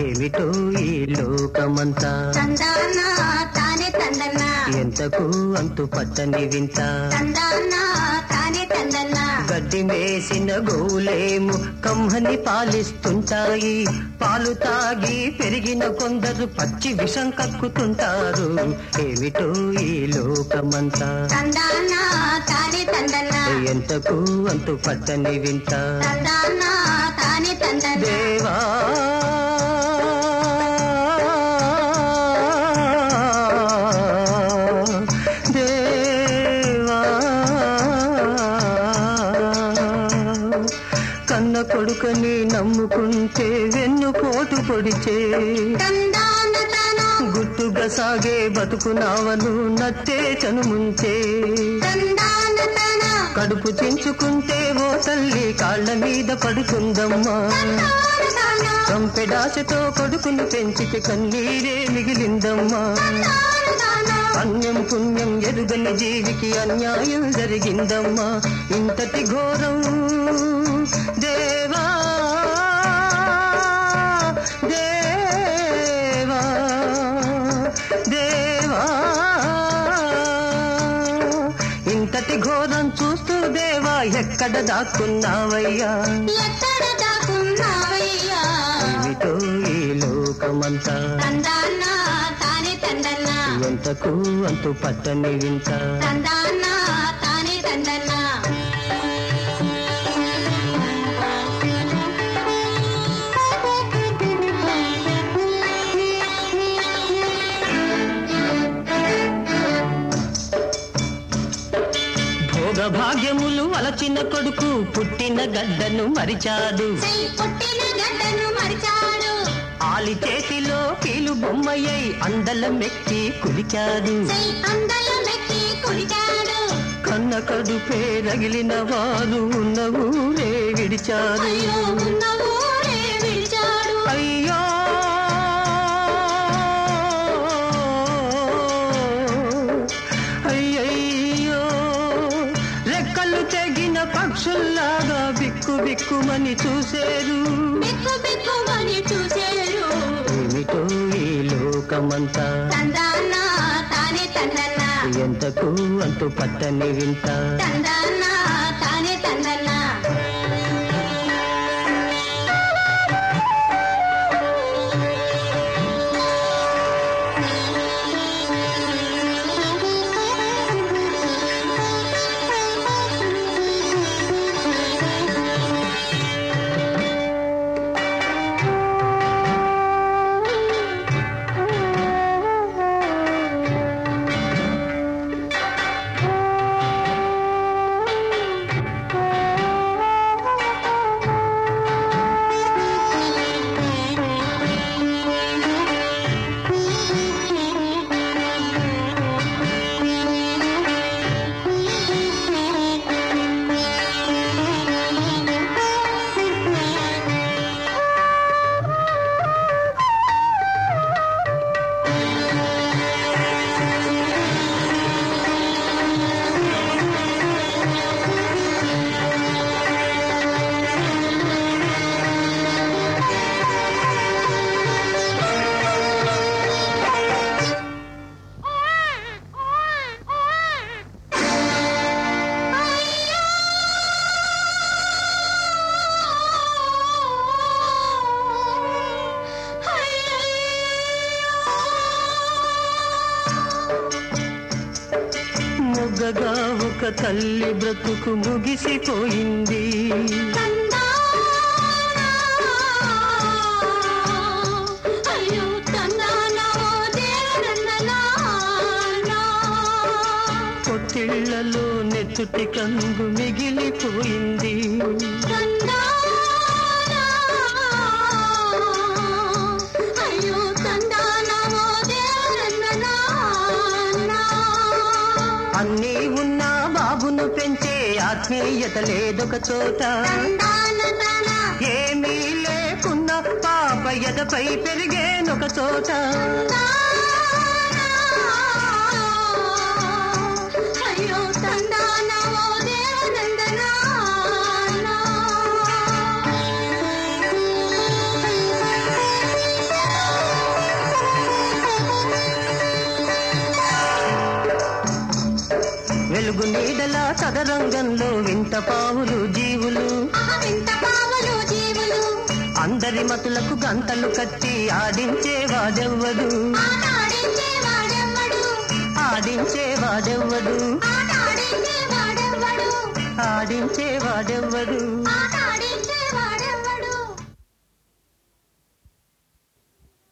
ఏమిటో ఈ లోకమంతా తందానా తానే తందన్నా ఎంతకు అంతు పట్టని వింత తందానా తానే తందన్నా గడ్డి మేసిన గోలేము కమ్మని పాలిస్తుంటాయి పాలు తాగి పెరిగిన కొందరు పచ్చి విషం కక్కుతుంటారు ఏమిటో ఈ లోకమంతా తందానా తానే తందన్నా ఎంతకు అంతు పట్టని వింత తందానా తానే తందన్నా దేవా కన్న కొడుకని నమ్ముకుంటే వెన్ను పోటు పొడిచే గుట్టుగా సాగే బతుకునావను నట్టే చనుముంచే కడుపు చించుకుంటే ఓ తల్లి కాళ్ల మీద పడుకుందమ్మా కంపెడాశతో కొడుకుని పెంచితే కన్నీరే మిగిలిందమ్మా అన్యం పుణ్యం ఎరుగని జీవికి అన్యాయం జరిగిందమ్మా ఇంతటి ఘోరం దేవా దేవా దేవా ఇంతటి ఘోరం చూస్తూ దేవా ఎక్కడ దాక్కున్నావయ్యా ఏమిటో ఈ లోకమంతా ఎంతకు అంతు పట్టని వింత భోగభాగ్యములు అలచిన కొడుకు పుట్టిన గడ్డను మరిచాడు ఆలి చేతిలో కీలు బొమ్మయ్యై అందలమెక్కి కులిచాడు కన్న కడుపే రగిలిన వారు ఉన్న ఊరే విడిచారు అయ్యో అయ్యయ్యో రెక్కలు తెగిన పక్షుల్లాగా బిక్కు బిక్కుమని చూసేరు ఏమిటో ఈ లోకమంతా ఎంతకు అంతు పట్టని వింత మొగ్గగా ఒక తల్లి బ్రతుకు ముగిసిపోయింది పొత్తిళ్లలో నెత్తుటి కంగు మిగిలిపోయింది అన్నీ ఉన్నా బాబును పెంచే ఆత్మీయత లేదొక చోట ఏమీ లేకున్నా పాప ఎదపై పెరిగేనొక చోట వెలుగు నీడల చదరంగంలో వింత పావులు జీవులు వింత పావులు జీవులు అందరి మతులకు గంటలు కట్టి ఆడించేవాడెవ్వడు ఆడించేవాడెవ్వడు ఆడించేవాడెవ్వడు ఆడించేవాడెవ్వడు ఆడించేవాడెవ్వడు